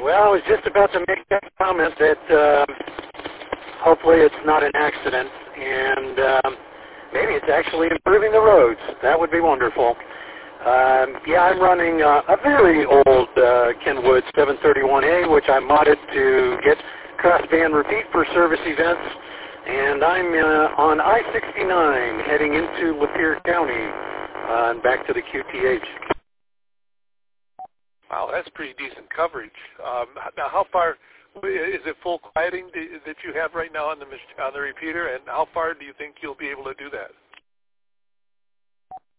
Well, I was just about to make that comment that hopefully it's not an accident, and maybe it's actually improving the roads. That would be wonderful. Yeah, I'm running a very old Kenwood 731A, which I modded to get crossband repeat for service events, and I'm on I-69 heading into Lapeer County and back to the QTH. Wow, that's pretty decent coverage. Now, how far is it full quieting that you have right now on the repeater, and how far do you think you'll be able to do that?